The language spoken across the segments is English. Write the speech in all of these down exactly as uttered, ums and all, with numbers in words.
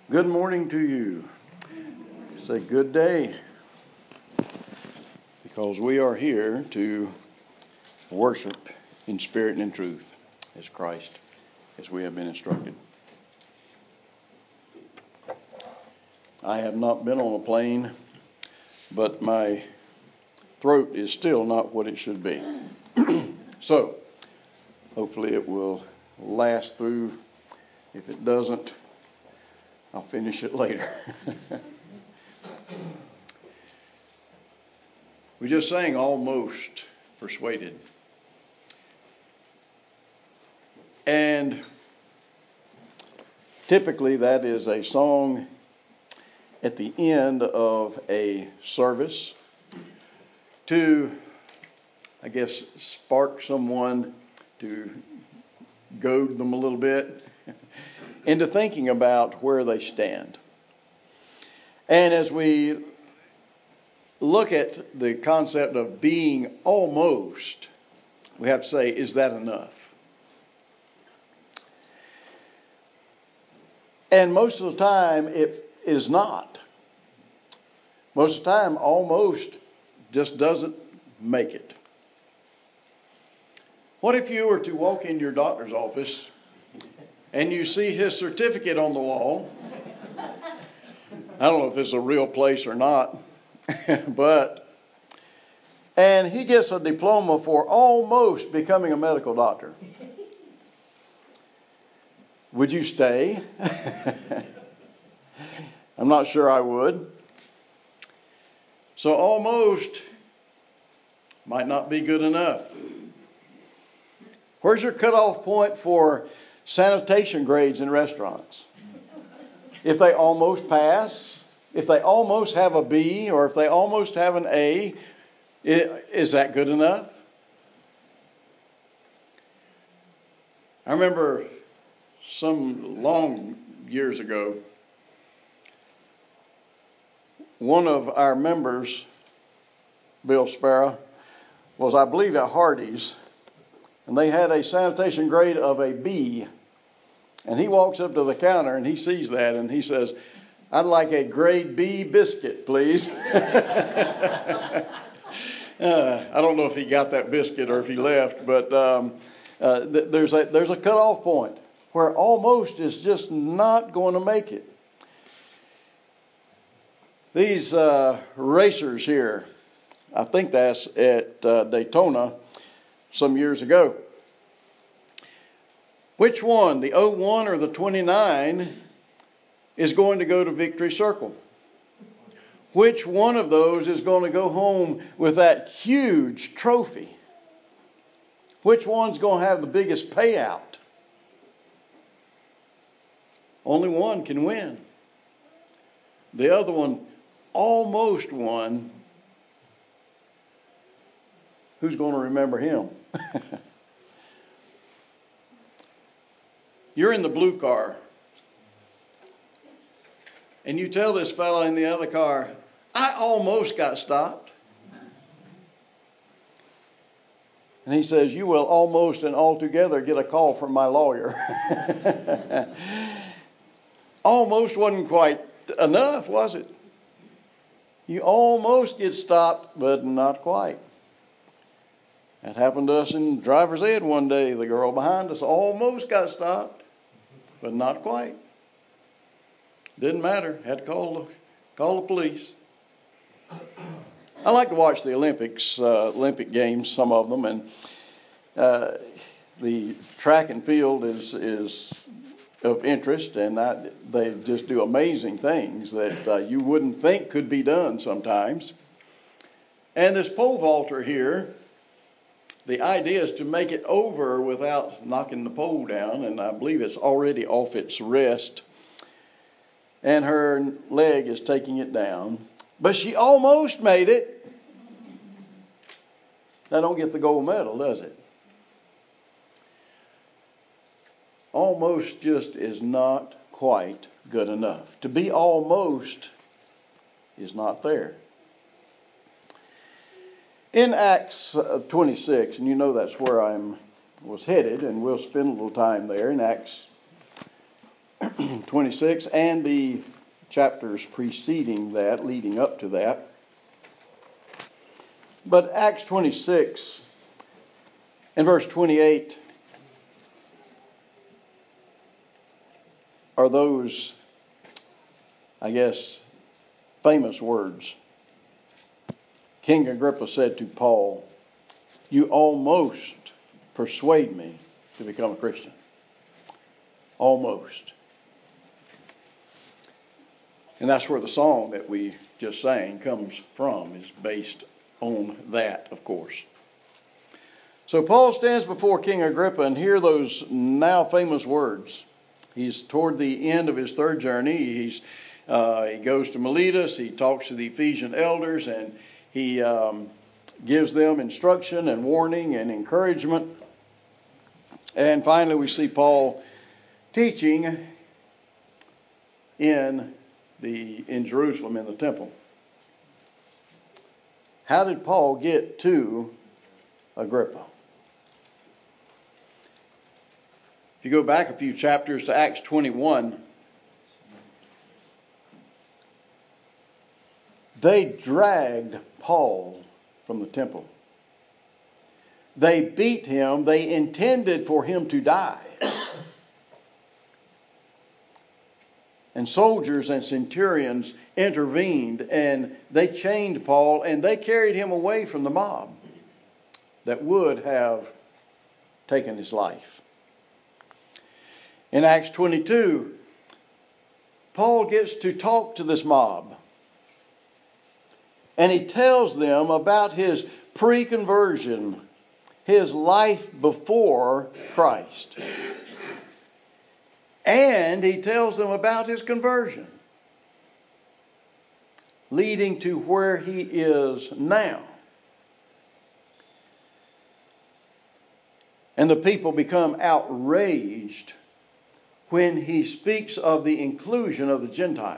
Good morning to you. Say good day, because we are here to worship in spirit and in truth as Christ, as we have been instructed. I have not been on a plane, but my throat is still not what it should be. So, hopefully it will last through. If it doesn't, I'll finish it later. We just sang Almost Persuaded. And typically that is a song at the end of a service to, I guess, spark someone, to goad them a little bit into thinking about where they stand. And as we look at the concept of being almost, we have to say, is that enough? And most of the time, it is not. Most of the time, almost just doesn't make it. What if you were to walk in your doctor's office and you see his certificate on the wall? I don't know if it's a real place or not, but, and he gets a diploma for almost becoming a medical doctor. Would you stay? I'm not sure I would. So almost might not be good enough. Where's your cutoff point for sanitation grades in restaurants? If they almost pass, if they almost have a B, or if they almost have an A, is that good enough? I remember some long years ago, one of our members, Bill Sparrow, was, I believe, at Hardee's, and they had a sanitation grade of a B. And he walks up to the counter and he sees that and he says, "I'd like a grade B biscuit, please." uh, I don't know if he got that biscuit or if he left, but um, uh, th- there's a there's a cutoff point where almost is just not going to make it. These uh, racers here, I think that's at uh, Daytona some years ago. Which one, the oh one or the twenty-nine, is going to go to Victory Circle? Which one of those is going to go home with that huge trophy? Which one's going to have the biggest payout? Only one can win. The other one almost won. Who's going to remember him? You're in the blue car, and you tell this fellow in the other car, "I almost got stopped." And he says, "You will almost and altogether get a call from my lawyer." Almost wasn't quite enough, was it? You almost get stopped, but not quite. That happened to us in driver's ed one day. The girl behind us almost got stopped, but not quite. Didn't matter. Had to call the, call the police. I like to watch the Olympics, uh, Olympic games, some of them, and uh, the track and field is is of interest, and I, they just do amazing things that uh, you wouldn't think could be done sometimes. And this pole vaulter here, the idea is to make it over without knocking the pole down, and I believe it's already off its rest. And her leg is taking it down. But she almost made it. That don't get the gold medal, does it? Almost just is not quite good enough. To be almost is not there. In Acts twenty-six, and you know that's where I was headed, and we'll spend a little time there in Acts twenty-six and the chapters preceding that, leading up to that. But Acts twenty-six and verse twenty-eight are those, I guess, famous words. King Agrippa said to Paul, "You almost persuade me to become a Christian." Almost. And that's where the song that we just sang comes from, is based on that, of course. So Paul stands before King Agrippa and hear those now famous words. He's toward the end of his third journey. He's uh, he goes to Miletus. He talks to the Ephesian elders, and he um, gives them instruction and warning and encouragement. And finally, we see Paul teaching in the in Jerusalem in the temple. How did Paul get to Agrippa? If you go back a few chapters to Acts twenty-one, they dragged Paul from the temple. They beat him. They intended for him to die. And soldiers and centurions intervened, and they chained Paul, and they carried him away from the mob that would have taken his life. In Acts twenty-two, Paul gets to talk to this mob. And he tells them about his pre-conversion, his life before Christ. And he tells them about his conversion, leading to where he is now. And the people become outraged when he speaks of the inclusion of the Gentiles.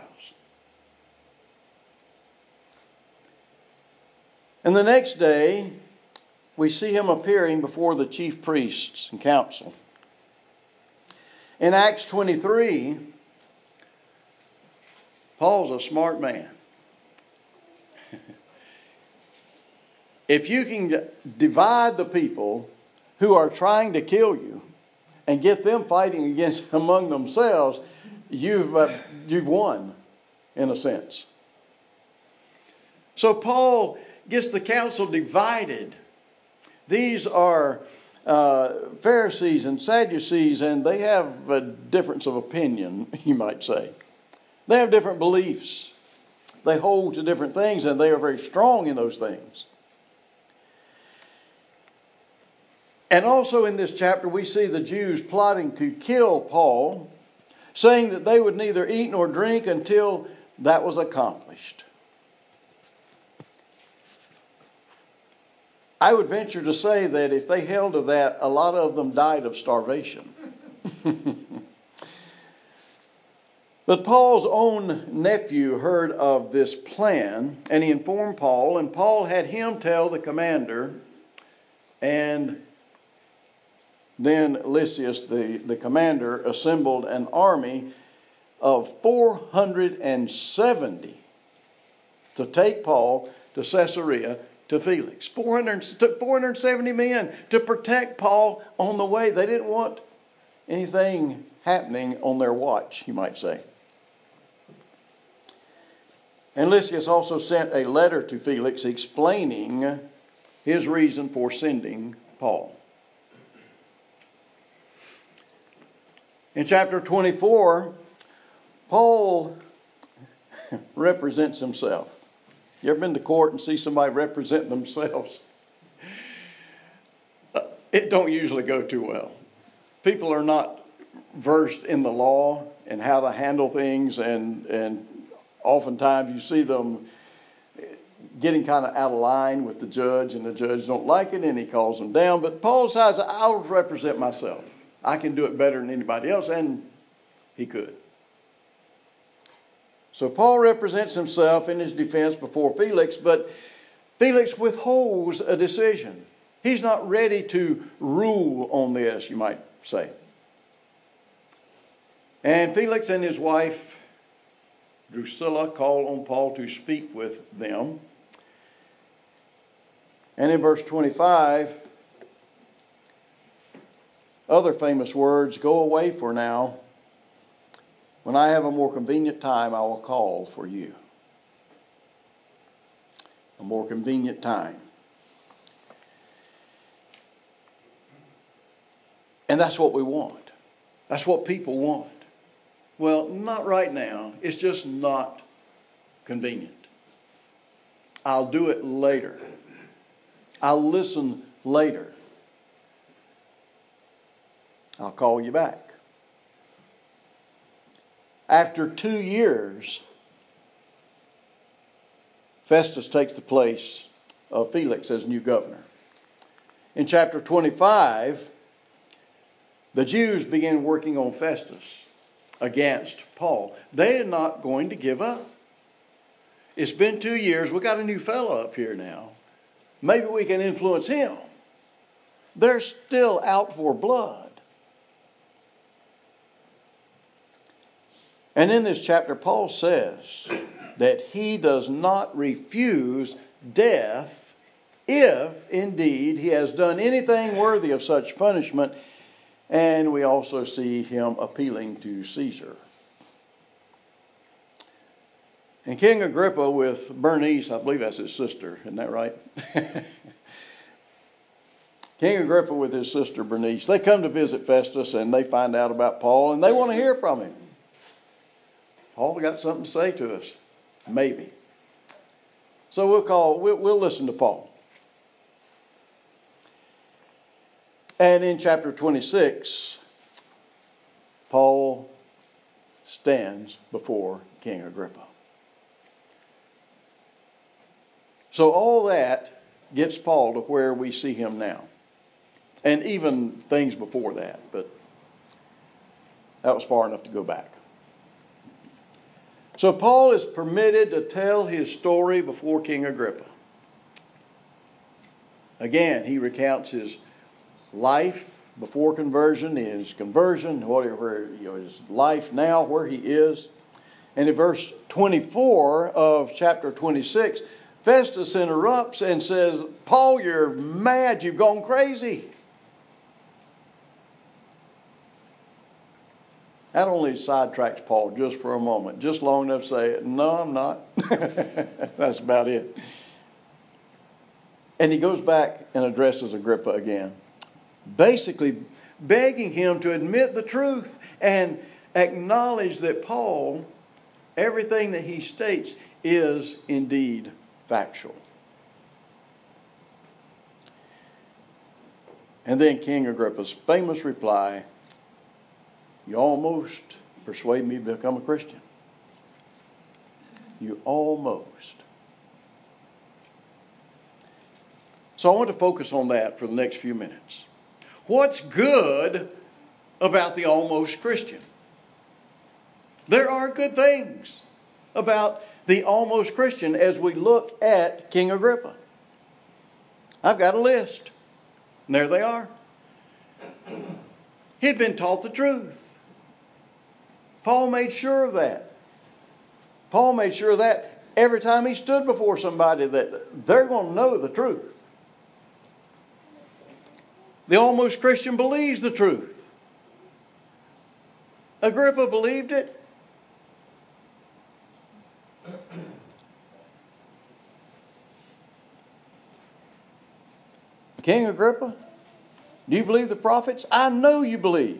And the next day, we see him appearing before the chief priests and council. In Acts twenty-three, Paul's a smart man. If you can divide the people who are trying to kill you and get them fighting against among themselves, you've uh, you've won, in a sense. So Paul gets the council divided. These are uh, Pharisees and Sadducees, and they have a difference of opinion, you might say. They have different beliefs. They hold to different things, and they are very strong in those things. And also in this chapter, we see the Jews plotting to kill Paul, saying that they would neither eat nor drink until that was accomplished. I would venture to say that if they held to that, a lot of them died of starvation. But Paul's own nephew heard of this plan, and he informed Paul, and Paul had him tell the commander, and then Lysias, the, the commander, assembled an army of four hundred seventy to take Paul to Caesarea to Felix. four hundred, four hundred seventy men to protect Paul on the way. They didn't want anything happening on their watch, you might say. And Lysias also sent a letter to Felix explaining his reason for sending Paul. In chapter twenty-four, Paul represents himself. You ever been to court and see somebody represent themselves? It don't usually go too well. People are not versed in the law and how to handle things, and and oftentimes you see them getting kind of out of line with the judge, and the judge don't like it, and he calls them down. But Paul decides, I'll represent myself. I can do it better than anybody else, and he could. So Paul represents himself in his defense before Felix, but Felix withholds a decision. He's not ready to rule on this, you might say. And Felix and his wife Drusilla called on Paul to speak with them. And in verse twenty-five, other famous words, "Go away for now. When I have a more convenient time, I will call for you." A more convenient time. And that's what we want. That's what people want. Well, not right now. It's just not convenient. I'll do it later. I'll listen later. I'll call you back. After two years, Festus takes the place of Felix as new governor. In chapter twenty-five, the Jews began working on Festus against Paul. They are not going to give up. It's been two years. We've got a new fellow up here now. Maybe we can influence him. They're still out for blood. And in this chapter, Paul says that he does not refuse death if indeed he has done anything worthy of such punishment. And we also see him appealing to Caesar. And King Agrippa with Bernice, I believe that's his sister, isn't that right? King Agrippa with his sister Bernice, they come to visit Festus and they find out about Paul and they want to hear from him. Paul got something to say to us. Maybe. So we'll call, we'll, we'll listen to Paul. And in chapter twenty-six, Paul stands before King Agrippa. So all that gets Paul to where we see him now. And even things before that, but that was far enough to go back. So Paul is permitted to tell his story before King Agrippa. Again, he recounts his life before conversion, his conversion, whatever, you know, his life now, where he is. And in verse twenty-four of chapter twenty-six, Festus interrupts and says, "Paul, you're mad. You've gone crazy." That only sidetracks Paul just for a moment, just long enough to say, "No, I'm not." That's about it. And he goes back and addresses Agrippa again, basically begging him to admit the truth and acknowledge that Paul, everything that he states is indeed factual. And then King Agrippa's famous reply, "You almost persuade me to become a Christian. You almost." So I want to focus on that for the next few minutes. What's good about the almost Christian? There are good things about the almost Christian as we look at King Agrippa. I've got a list. And there they are. He'd been taught the truth. Paul made sure of that. Paul made sure of that every time he stood before somebody, that they're going to know the truth. The almost Christian believes the truth. Agrippa believed it. King Agrippa, do you believe the prophets? I know you believe.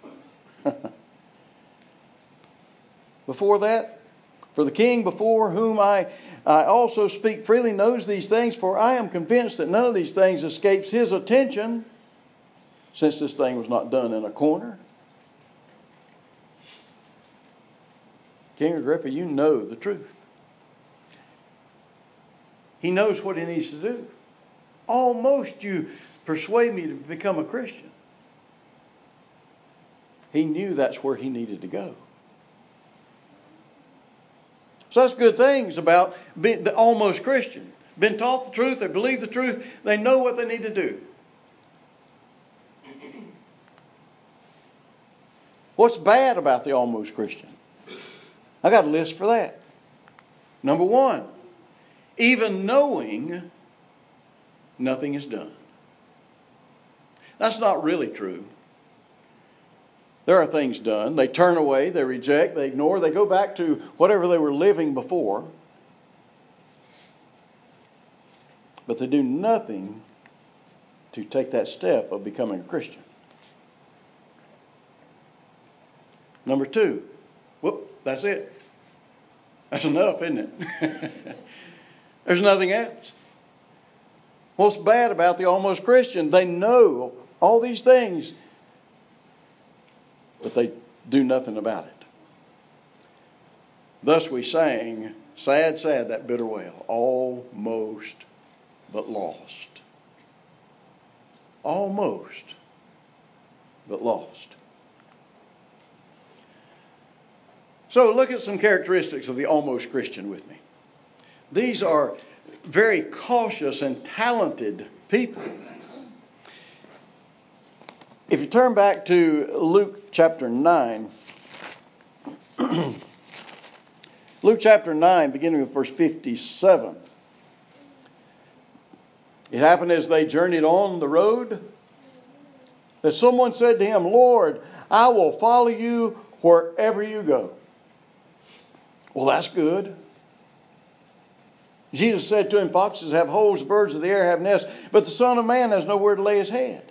Before that, for the king before whom I, I also speak freely knows these things, for I am convinced that none of these things escapes his attention, since this thing was not done in a corner. King Agrippa, you know the truth. He knows what he needs to do. Almost you persuade me to become a Christian. He knew that's where he needed to go. So that's good things about being the almost Christian. Been taught the truth, they believe the truth, they know what they need to do. What's bad about the almost Christian? I got a list for that. Number one, even knowing nothing is done. That's not really true. There are things done. They turn away, they reject, they ignore, they go back to whatever they were living before. But they do nothing to take that step of becoming a Christian. Number two, whoop, that's it. That's enough, isn't it? There's nothing else. What's bad about the almost Christian? They know all these things, but they do nothing about it. Thus we sang, sad, sad, that bitter wail, almost but lost. Almost but lost. So look at some characteristics of the almost Christian with me. These are very cautious and talented people. If you turn back to Luke chapter nine, Luke chapter nine, beginning with verse fifty-seven. It happened as they journeyed on the road that someone said to him, Lord, I will follow you wherever you go. Well, that's good. Jesus said to him, foxes have holes, birds of the air have nests, but the Son of Man has nowhere to lay his head.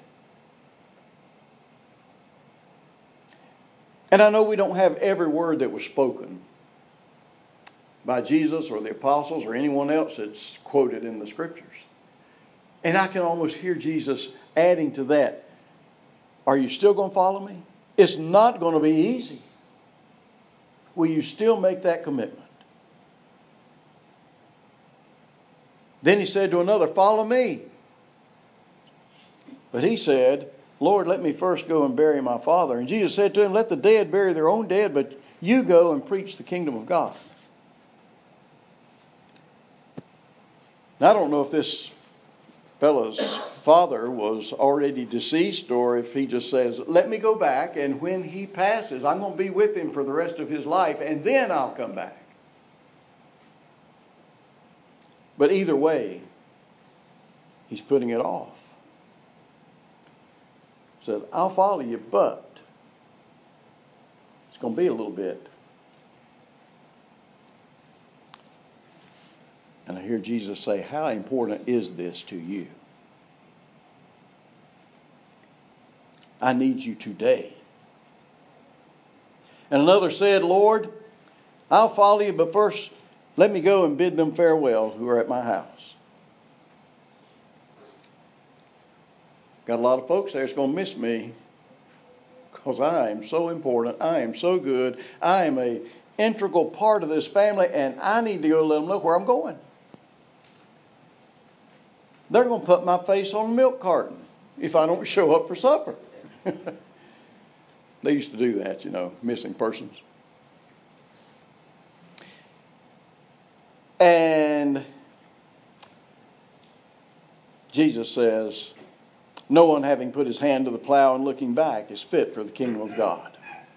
And I know we don't have every word that was spoken by Jesus or the apostles or anyone else that's quoted in the Scriptures. And I can almost hear Jesus adding to that, are you still going to follow me? It's not going to be easy. Will you still make that commitment? Then he said to another, follow me. But he said, Lord, let me first go and bury my father. And Jesus said to him, let the dead bury their own dead, but you go and preach the kingdom of God. Now, I don't know if this fellow's father was already deceased or if he just says, let me go back, and when he passes, I'm going to be with him for the rest of his life, and then I'll come back. But either way, he's putting it off. Said, I'll follow you, but it's going to be a little bit. And I hear Jesus say, how important is this to you? I need you today. And another said, Lord, I'll follow you, but first let me go and bid them farewell who are at my house. Got a lot of folks there that's going to miss me because I am so important. I am so good. I am an integral part of this family, and I need to go let them know where I'm going. They're going to put my face on a milk carton if I don't show up for supper. They used to do that, you know, missing persons. And Jesus says, no one having put his hand to the plow and looking back is fit for the kingdom of God.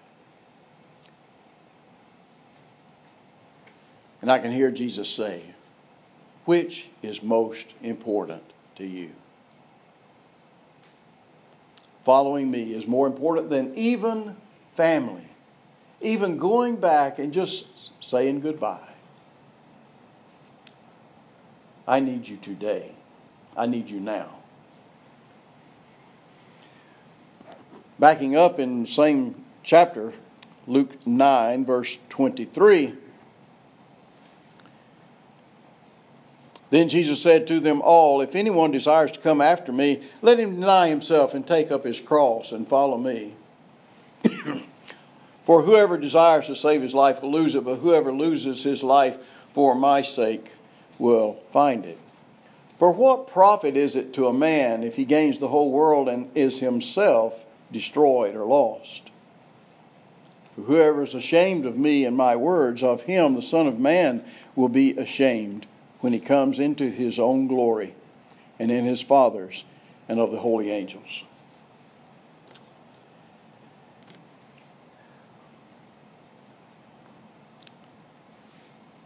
And I can hear Jesus say, which is most important to you? Following me is more important than even family, even going back and just saying goodbye. I need you today. I need you now. Backing up in the same chapter, Luke nine, verse twenty-three. Then Jesus said to them all, if anyone desires to come after me, let him deny himself and take up his cross and follow me. For whoever desires to save his life will lose it, but whoever loses his life for my sake will find it. For what profit is it to a man if he gains the whole world and is himself destroyed or lost? For whoever is ashamed of me and my words, of him the Son of Man will be ashamed when he comes into his own glory and in his Father's and of the holy angels.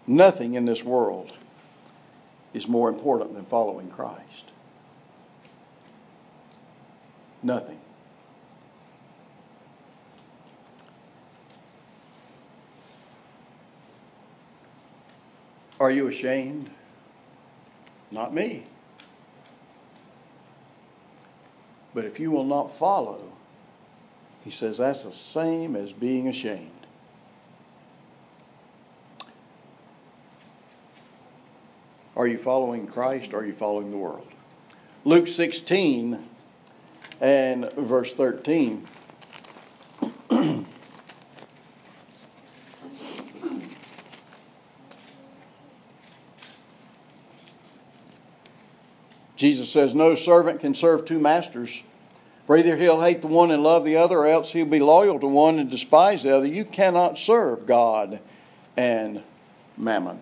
Nothing in this world is more important than following Christ. Nothing. Are you ashamed? Not me. But if you will not follow, he says that's the same as being ashamed. Are you following Christ or are you following the world? Luke sixteen and verse thirteen. Jesus says, no servant can serve two masters. For either he'll hate the one and love the other, or else he'll be loyal to one and despise the other. You cannot serve God and mammon.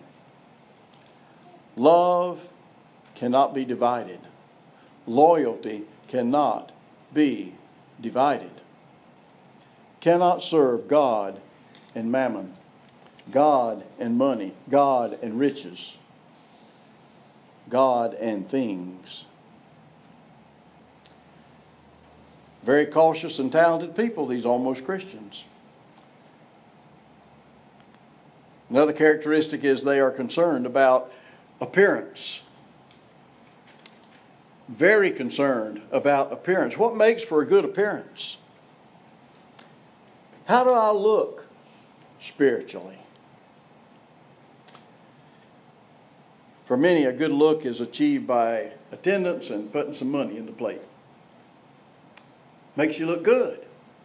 Love cannot be divided. Loyalty cannot be divided. Cannot serve God and mammon. God and money. God and riches. God and things. Very cautious and talented people, these almost Christians. Another characteristic is they are concerned about appearance. Very concerned about appearance. What makes for a good appearance? How do I look spiritually? For many, a good look is achieved by attendance and putting some money in the plate. Makes you look good.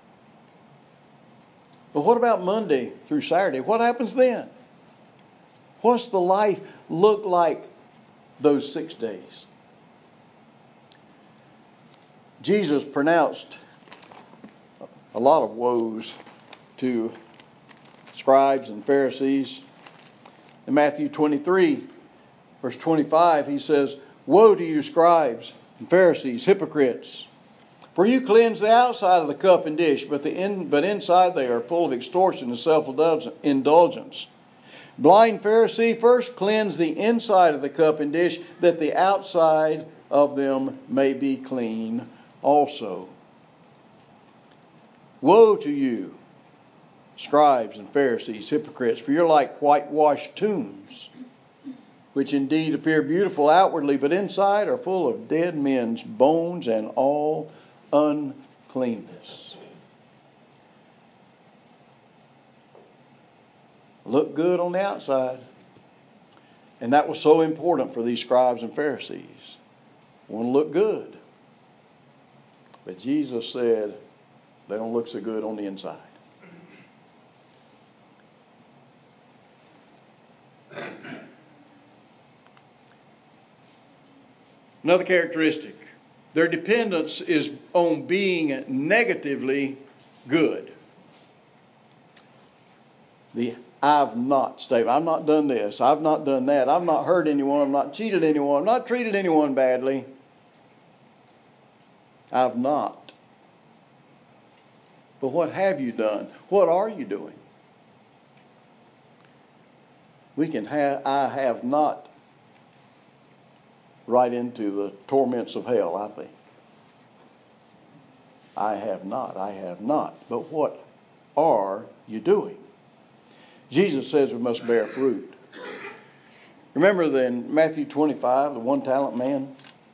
But what about Monday through Saturday? What happens then? What's the life look like those six days? Jesus pronounced a lot of woes to scribes and Pharisees. In Matthew twenty-three, verse twenty-five, he says, woe to you scribes and Pharisees, hypocrites! For you cleanse the outside of the cup and dish, but the in, but inside they are full of extortion and self-indulgence. Blind Pharisee, first cleanse the inside of the cup and dish, that the outside of them may be clean also. Woe to you, scribes and Pharisees, hypocrites, for you're like whitewashed tombs, which indeed appear beautiful outwardly, but inside are full of dead men's bones and all uncleanness. Look good on the outside. And that was so important for these scribes and Pharisees. Want to look good. But Jesus said they don't look so good on the inside. Another characteristic, their dependence is on being negatively good. The I've not statement. I've not done this. I've not done that. I've not hurt anyone. I've not cheated anyone. I've not treated anyone badly. I've not. But what have you done? What are you doing? We can have I have not right into the torments of hell, I think. I have not. I have not. But what are you doing? Jesus says we must bear fruit. Remember in Matthew twenty-five, the one talent man?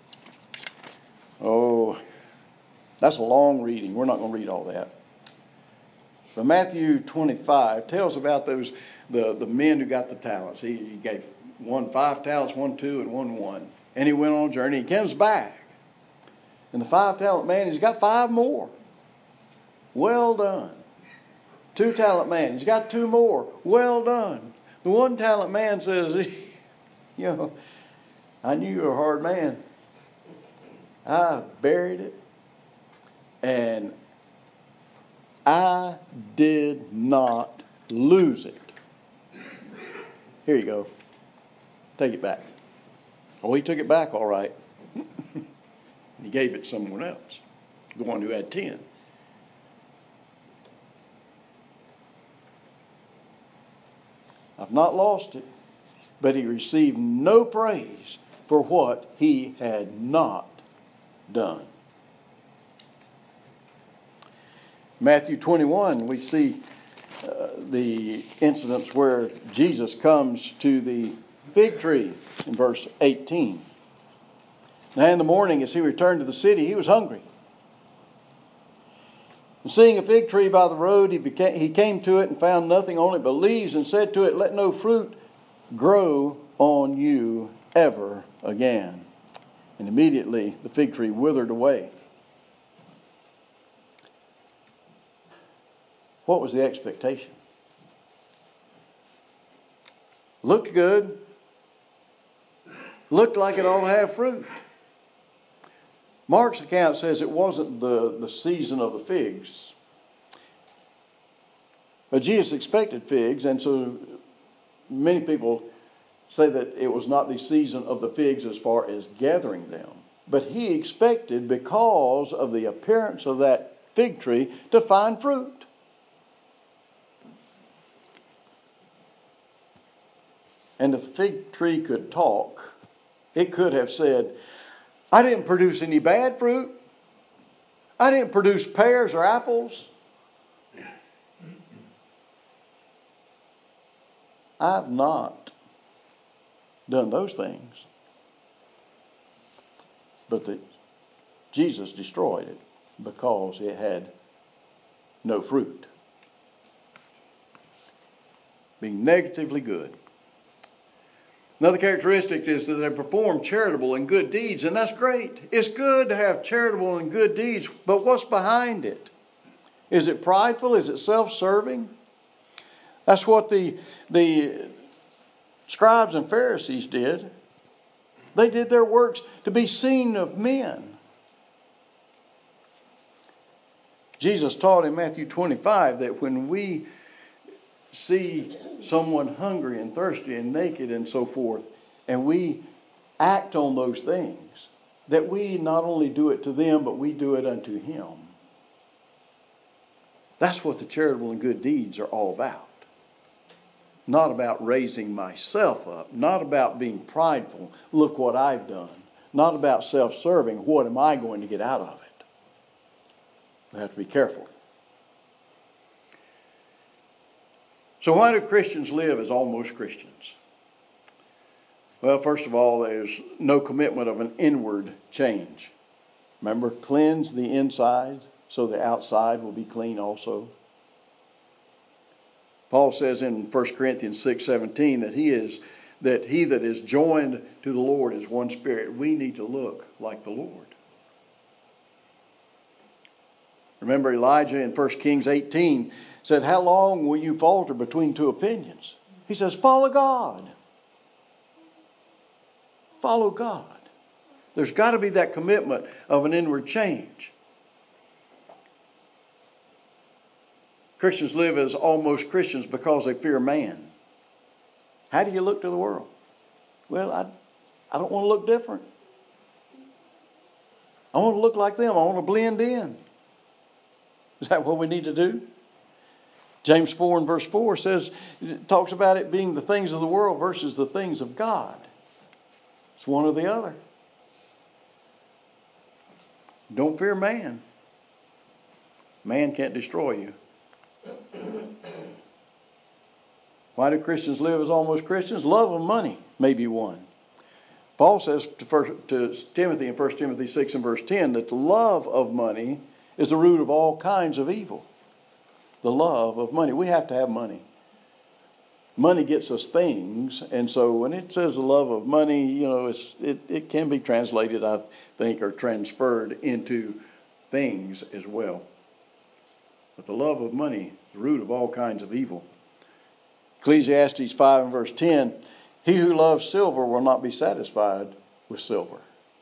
Oh, that's a long reading. We're not going to read all that. But Matthew twenty-five tells about those the, the men who got the talents. He, he gave one five talents, one two, and one one. And he went on a journey. He comes back. And the five talent man, he's got five more. Well done. Two talent man, he's got two more. Well done. The one talent man says, you know, I knew you were a hard man. I buried it. And I did not lose it. Here you go. Take it back. Oh, he took it back all right. He gave it to someone else. The one who had ten. I've not lost it. but he received no praise for what he had not done. Matthew twenty-one, we see uh, the incidents where Jesus comes to the fig tree in verse eighteen. Now in the morning, as he returned to the city, he was hungry. And seeing a fig tree by the road, he, became, he came to it and found nothing on it but leaves, and said to it, "Let no fruit grow on you ever again." And immediately the fig tree withered away. What was the expectation? Looked good. Looked like it ought to have fruit. Mark's account says it wasn't the, the season of the figs. But Jesus expected figs, and so many people say that it was not the season of the figs as far as gathering them. But he expected, because of the appearance of that fig tree, to find fruit. And if the fig tree could talk, it could have said, "I didn't produce any bad fruit. I didn't produce pears or apples. I've not done those things." But the, Jesus destroyed it because it had no fruit. Being negatively good. Another characteristic is that they perform charitable and good deeds, and that's great. It's good to have charitable and good deeds, but what's behind it? Is it prideful? Is it self-serving? That's what the, the scribes and Pharisees did. They did their works to be seen of men. Jesus taught in Matthew twenty-five that when we see someone hungry and thirsty and naked and so forth, and we act on those things, that we not only do it to them, but we do it unto Him. That's what the charitable and good deeds are all about. Not about raising myself up, not about being prideful, look what I've done, not about self-serving, what am I going to get out of it? We have to be careful. So why do Christians live as almost Christians? Well, first of all, there's no commitment of an inward change. Remember, cleanse the inside so the outside will be clean also. Paul says in First Corinthians six seventeen that he is that he that is joined to the Lord is one spirit. We need to look like the Lord. Remember, Elijah in First Kings eighteen said, "How long will you falter between two opinions?" He says, "Follow God. Follow God." There's got to be that commitment of an inward change. Christians live as almost Christians because they fear man. How do you look to the world? Well, I, I don't want to look different. I want to look like them. I want to blend in. Is that what we need to do? James four and verse four says, it talks about it being the things of the world versus the things of God. It's one or the other. Don't fear man. Man can't destroy you. Why do Christians live as almost Christians? Love of money may be one. Paul says to, first, to Timothy in First Timothy six and verse ten that the love of money is the root of all kinds of evil. The love of money. We have to have money. Money gets us things, and so when it says the love of money, you know, it's, it, it can be translated, I think, or transferred into things as well. But the love of money is the root of all kinds of evil. Ecclesiastes five and verse ten, he who loves silver will not be satisfied with silver,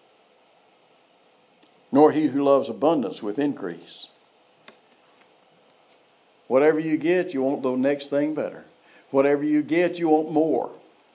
nor he who loves abundance with increase. Whatever you get, you want the next thing better. Whatever you get, you want more.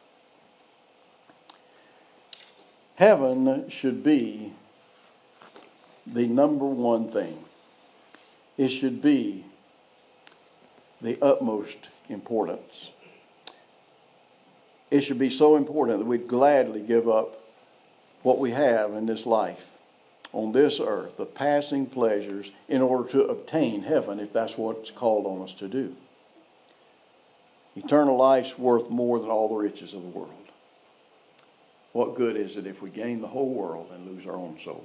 Heaven should be the number one thing. It should be the utmost importance. It should be so important that we'd gladly give up what we have in this life, on this earth, the passing pleasures, in order to obtain heaven, if that's what's called on us to do. Eternal life's worth more than all the riches of the world. What good is it if we gain the whole world and lose our own soul?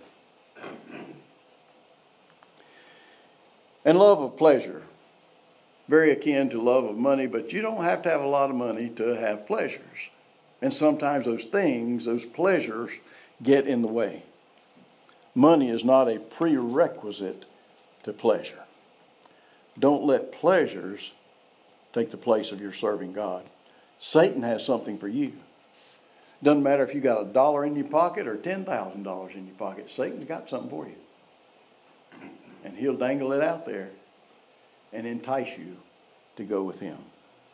And love of pleasure, very akin to love of money, but you don't have to have a lot of money to have pleasures. And sometimes those things, those pleasures, get in the way. Money is not a prerequisite to pleasure. Don't let pleasures take the place of your serving God. Satan has something for you. Doesn't matter if you got a dollar in your pocket or ten thousand dollars in your pocket. Satan's got something for you. And he'll dangle it out there and entice you to go with him.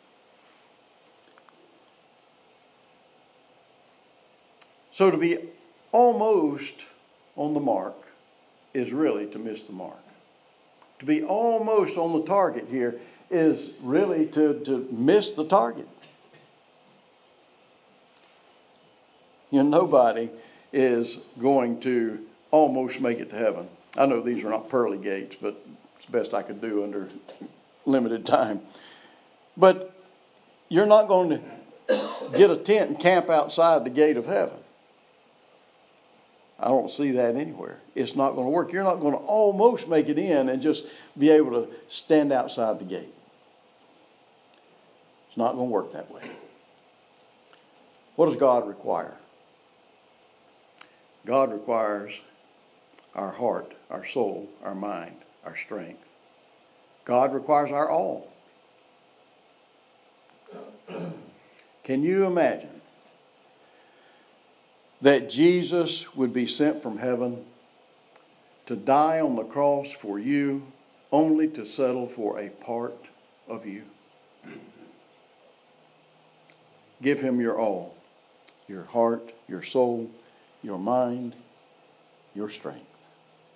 So to be almost on the mark is really to miss the mark. To be almost on the target here is really to, to miss the target. You know, nobody is going to almost make it to heaven. I know these are not pearly gates, but it's the best I could do under limited time. But you're not going to get a tent and camp outside the gate of heaven. I don't see that anywhere. It's not going to work. You're not going to almost make it in and just be able to stand outside the gate. It's not going to work that way. What does God require? God requires our heart, our soul, our mind, our strength. God requires our all. Can you imagine that Jesus would be sent from heaven to die on the cross for you, only to settle for a part of you? Give him your all, your heart, your soul, your mind, your strength.